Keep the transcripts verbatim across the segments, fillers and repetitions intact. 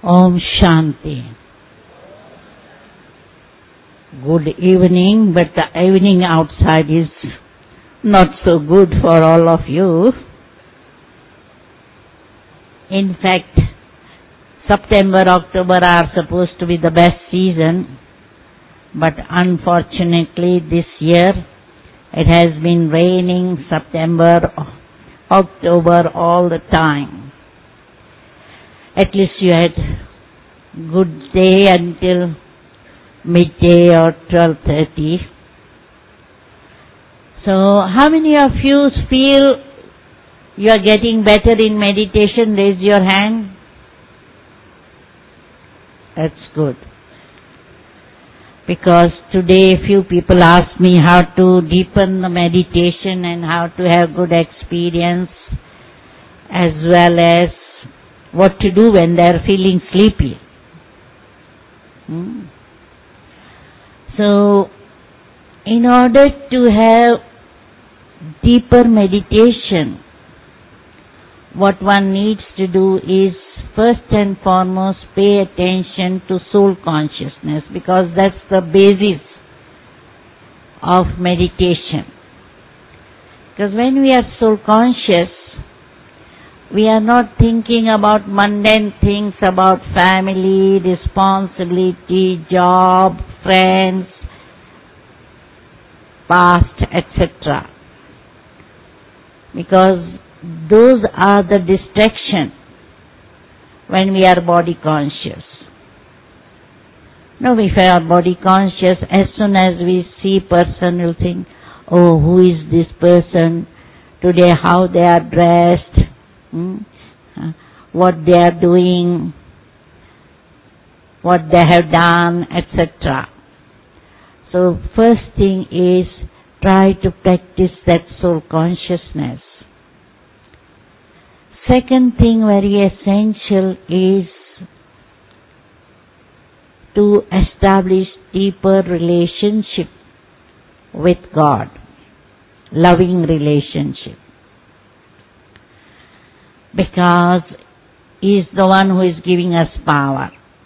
Om Shanti. Good evening, but the evening outside is not so good for all of you. In fact, September, October are supposed to be the best season, but unfortunately this year it has been raining September, October all the time. At least you had good day until midday or twelve thirty. So how many of you feel you are getting better in meditation? Raise your hand. That's good. Because today few people ask me how to deepen the meditation and how to have good experience, as well as what to do when they are feeling sleepy. Hmm? So, in order to have deeper meditation, what one needs to do is first and foremost pay attention to soul consciousness, because that's the basis of meditation. Because when we are soul conscious, we are not thinking about mundane things, about family, responsibility, job, friends, past, et cetera. Because those are the distraction when we are body conscious. Now, if we are body conscious, as soon as we see person, we'll think, oh, who is this person today, how they are dressed, hmm? what they are doing, what they have done, et cetera. So first thing is try to practice that soul consciousness. Second thing very essential is to establish deeper relationship with God, loving relationship. Because He is the one who is giving us power.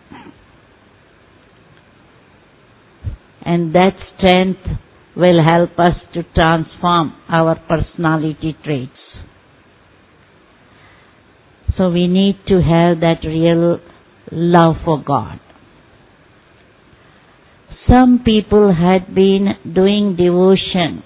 And that strength will help us to transform our personality traits. So we need to have that real love for God. Some people had been doing devotion,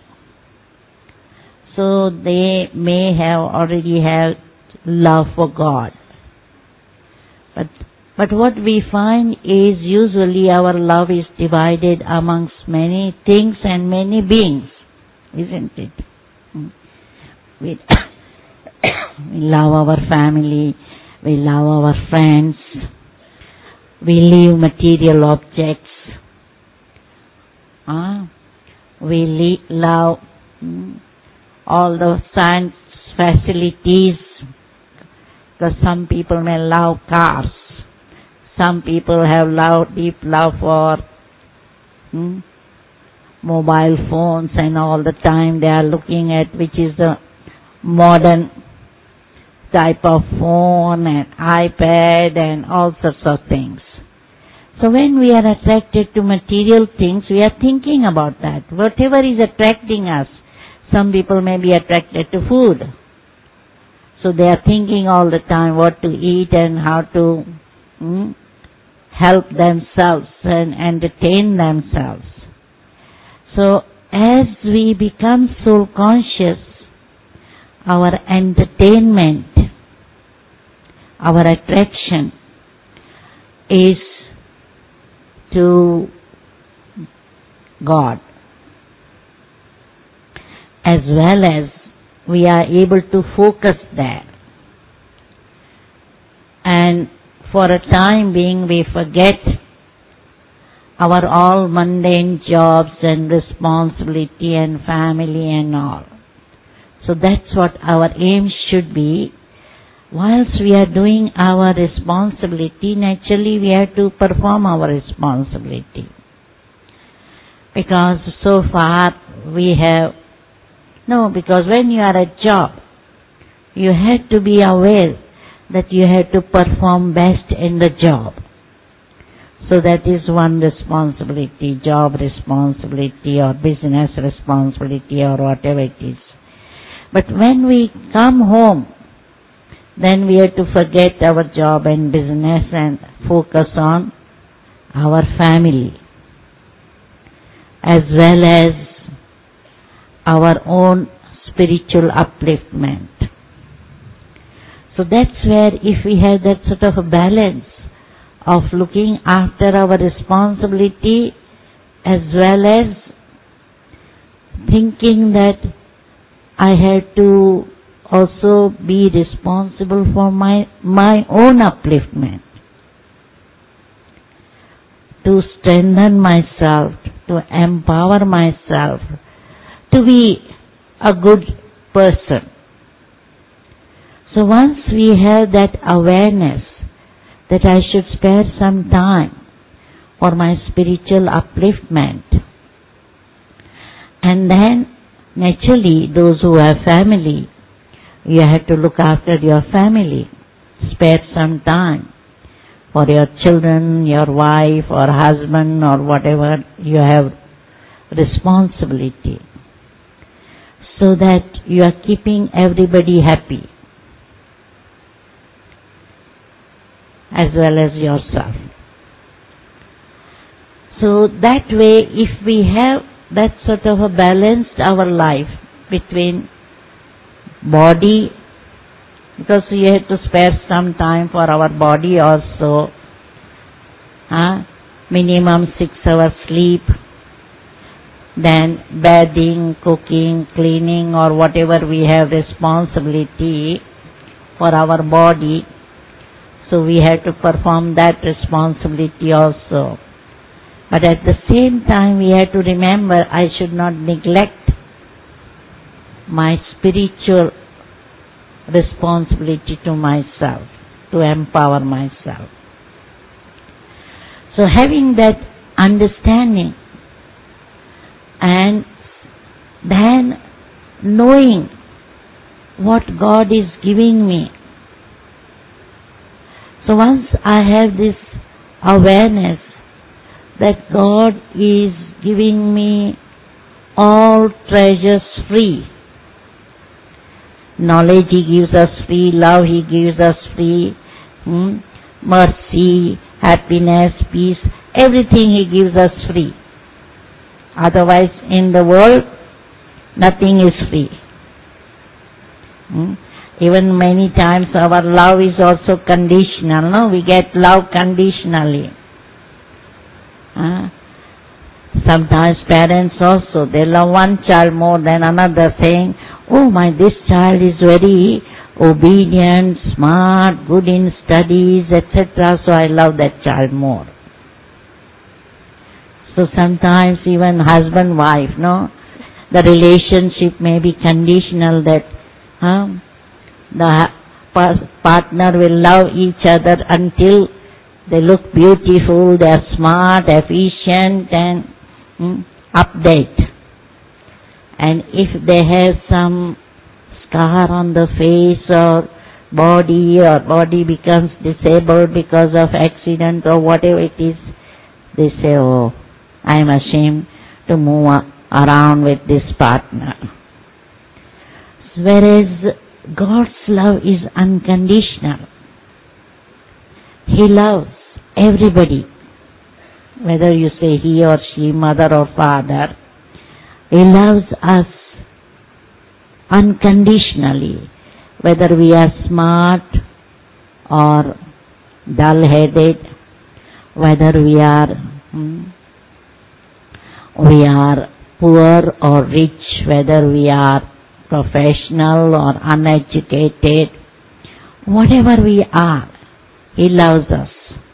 so they may have already have love for God. But but what we find is usually our love is divided amongst many things and many beings, isn't it? We, we love our family, we love our friends, we leave material objects, uh, we le- love mm, all the science facilities, because some people may love cars, some people have love, deep love for hmm, mobile phones, and all the time they are looking at which is the modern type of phone and iPad and all sorts of things. So when we are attracted to material things, we are thinking about that. Whatever is attracting us, some people may be attracted to food. So they are thinking all the time what to eat and how to hmm, help themselves and entertain themselves. So as we become soul conscious, our entertainment, our attraction is to God, as well as we are able to focus there. And for a time being we forget our all mundane jobs and responsibility and family and all. So that's what our aim should be. Whilst we are doing our responsibility, naturally we have to perform our responsibility. Because so far we have, no, because when you are at job, you have to be aware that you have to perform best in the job. So that is one responsibility, job responsibility or business responsibility or whatever it is. But when we come home, then we have to forget our job and business and focus on our family as well as our own spiritual upliftment. So that's where if we have that sort of a balance of looking after our responsibility as well as thinking that I have to also be responsible for my, my own upliftment, to strengthen myself, to empower myself, to be a good person. So once we have that awareness that I should spare some time for my spiritual upliftment, and then naturally those who have family, you have to look after your family, spare some time for your children, your wife or husband or whatever you have responsibility, so that you are keeping everybody happy as well as yourself. So that way, if we have that sort of a balanced our life between body, because we have to spare some time for our body also, huh? minimum six hours sleep, then bathing, cooking, cleaning or whatever we have responsibility for our body. So we have to perform that responsibility also. But at the same time we have to remember I should not neglect my spiritual responsibility to myself, to empower myself. So having that understanding and then knowing what God is giving me. So once I have this awareness that God is giving me all treasures free, knowledge He gives us free, love He gives us free, hmm? mercy, happiness, peace, everything He gives us free. Otherwise in the world nothing is free. Hmm? Even many times our love is also conditional, no? We get love conditionally. Huh? Sometimes parents also, they love one child more than another, saying, oh my, this child is very obedient, smart, good in studies, et cetera, so I love that child more. So sometimes even husband, wife, no? The relationship may be conditional that, huh? The partner will love each other until they look beautiful, they are smart, efficient and hmm, update. And if they have some scar on the face or body or body becomes disabled because of accident or whatever it is, they say, oh, I am ashamed to move around with this partner. Whereas God's love is unconditional. He loves everybody, whether you say he or she, mother or father. He loves us unconditionally, whether we are smart or dull-headed, whether we are hmm, we are poor or rich, whether we are professional or uneducated, whatever we are, He loves us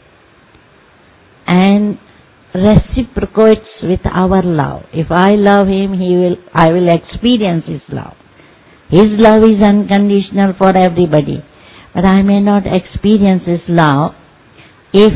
and reciprocates with our love. If I love Him, He will, I will experience His love. His love is unconditional for everybody, but I may not experience His love if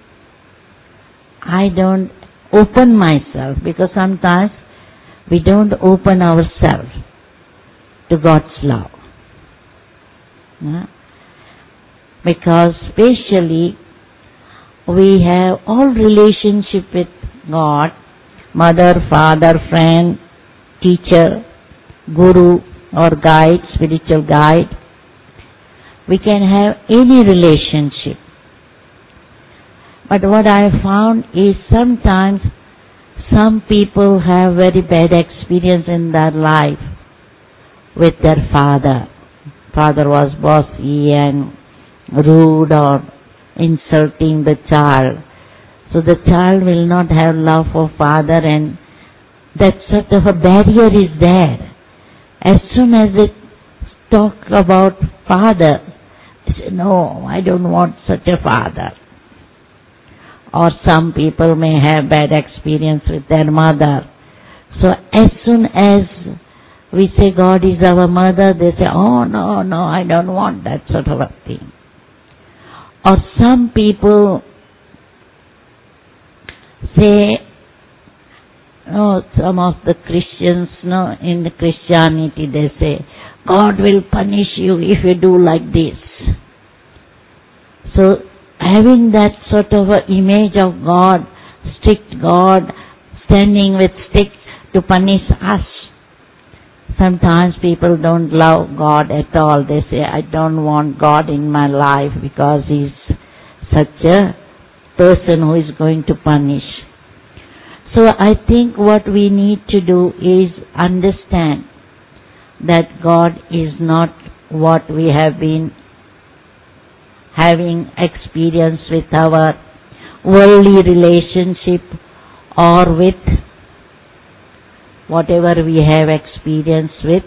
I don't open myself, because sometimes we don't open ourselves to God's love. Yeah? Because spatially we have all relationship with God, mother, father, friend, teacher, guru or guide, spiritual guide. We can have any relationship. But what I found is sometimes some people have very bad experience in their life with their father. Father was bossy and rude or insulting the child. So the child will not have love for father, and that sort of a barrier is there. As soon as they talk about father, they say, no, I don't want such a father. Or some people may have bad experience with their mother. So as soon as we say God is our mother, they say, oh no, no, I don't want that sort of a thing. Or some people say, oh, some of the Christians, no, in the Christianity they say, God will punish you if you do like this. So having that sort of a image of God, strict God, standing with stick to punish us. Sometimes people don't love God at all. They say, I don't want God in my life because He's such a person who is going to punish. So I think what we need to do is understand that God is not what we have been having experience with our worldly relationship or with whatever we have experience with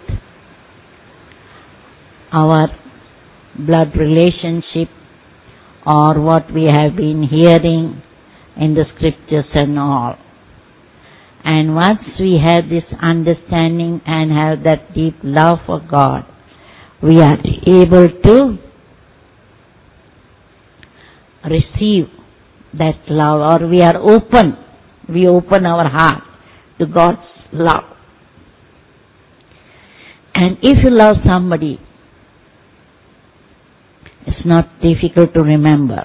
our blood relationship or what we have been hearing in the scriptures and all. And once we have this understanding and have that deep love for God, we are able to receive that love, or we are open, we open our heart to God's love. And if you love somebody, it's not difficult to remember.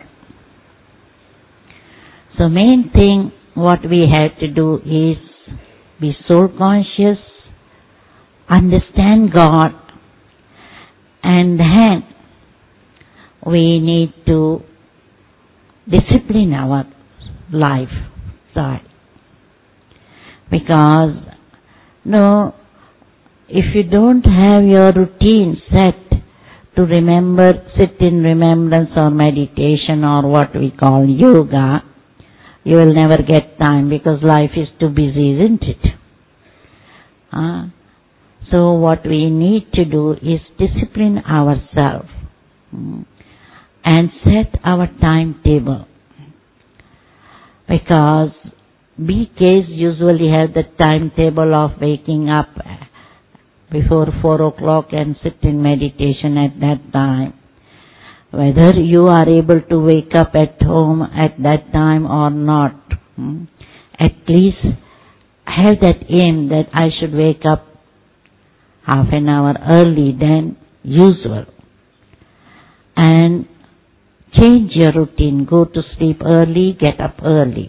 So main thing what we have to do is be soul conscious, understand God, and then we need to discipline our lifestyle. Because, no, if you don't have your routine set to remember, sit in remembrance or meditation or what we call yoga, you will never get time because life is too busy, isn't it? Uh, so what we need to do is discipline ourselves mm, and set our timetable. Because B Ks usually have the timetable of waking up before four o'clock and sit in meditation at that time. Whether you are able to wake up at home at that time or not, hmm, at least have that aim that I should wake up half an hour early than usual. And change your routine. Go to sleep early, get up early.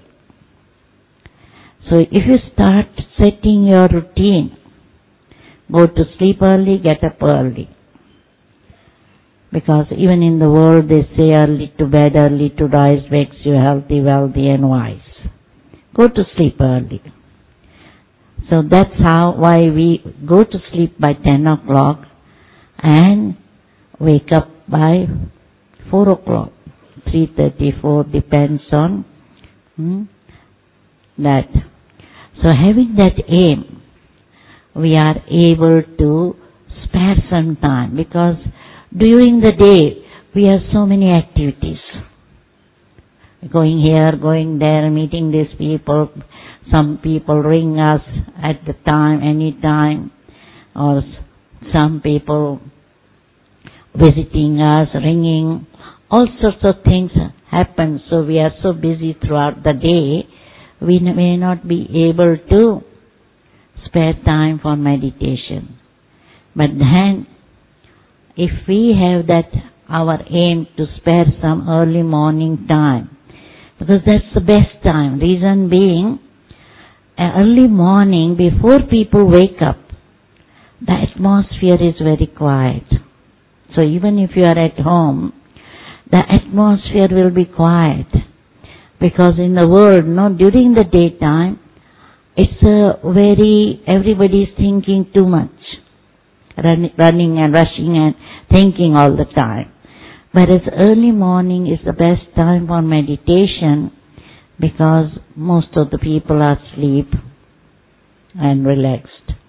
So if you start setting your routine, go to sleep early, get up early. Because even in the world they say early to bed, early to rise makes you healthy, wealthy and wise. Go to sleep early. So that's how, why we go to sleep by ten o'clock and wake up by four o'clock. three thirty-four depends on hmm, that. So having that aim, we are able to spare some time, because during the day we have so many activities. Going here, going there, meeting these people. Some people ring us at the time, any time, or some people visiting us, ringing. All sorts of things happen, so we are so busy throughout the day, we may not be able to spare time for meditation. But then, if we have that our aim to spare some early morning time, because that's the best time. Reason being, early morning, before people wake up, the atmosphere is very quiet. So even if you are at home, the atmosphere will be quiet. Because in the world, no, during the daytime, it's a very, everybody is thinking too much. Run, running and rushing and thinking all the time. Whereas early morning is the best time for meditation, because most of the people are asleep and relaxed.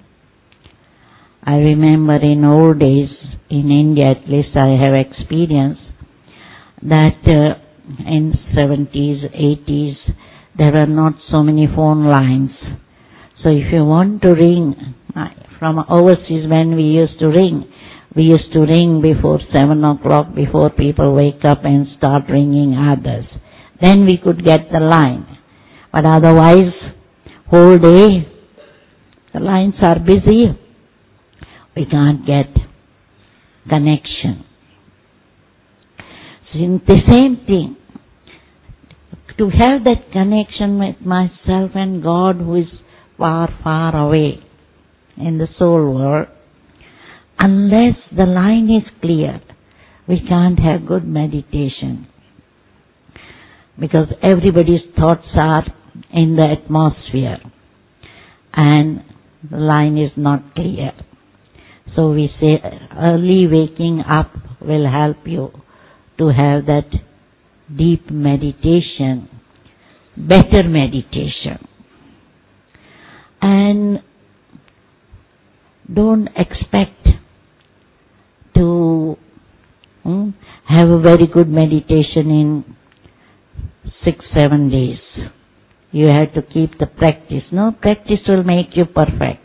I remember in old days, in India at least I have experienced, that uh, in seventies, eighties, there were not so many phone lines. So if you want to ring, from overseas when we used to ring, we used to ring before seven o'clock, before people wake up and start ringing others. Then we could get the line. But otherwise, whole day, the lines are busy. We can't get connection. So in the same thing, to have that connection with myself and God, who is far, far away in the soul world, unless the line is clear, we can't have good meditation. Because everybody's thoughts are in the atmosphere and the line is not clear. So we say early waking up will help you to have that deep meditation, better meditation. And don't expect to hmm, have a very good meditation in six, seven days. You have to keep the practice. No, practice will make you perfect.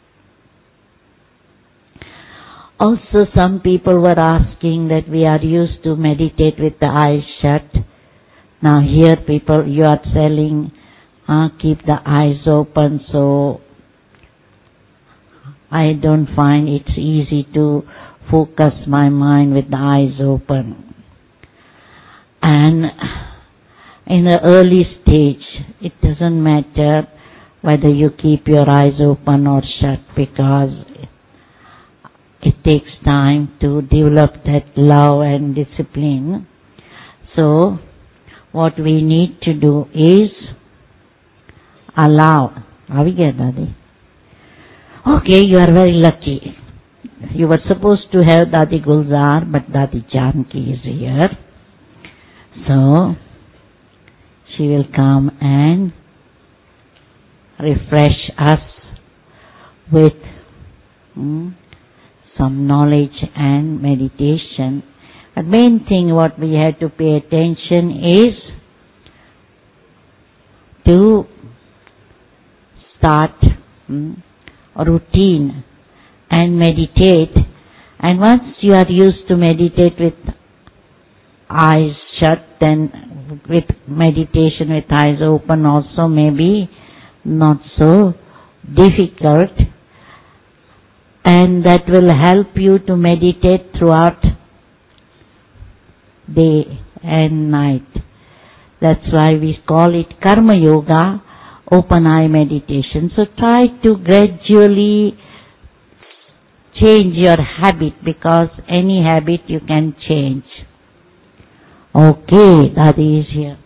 Also, some people were asking that we are used to meditate with the eyes shut. Now here people, you are telling, uh, keep the eyes open, so I don't find it's easy to focus my mind with the eyes open. And in the early stage, it doesn't matter whether you keep your eyes open or shut, because it takes time to develop that love and discipline. So, what we need to do is allow. Are we get Dadi? Okay, you are very lucky. You were supposed to have Dadi Gulzar, but Dadi Janki is here. So, she will come and refresh us with hmm, some knowledge and meditation. The main thing what we have to pay attention is to start hmm, a routine and meditate. And once you are used to meditate with eyes shut, then with meditation with eyes open also may be not so difficult. And that will help you to meditate throughout day and night. That's why we call it Karma Yoga, open eye meditation. So try to gradually change your habit, because any habit you can change. Okay, Dadi is here.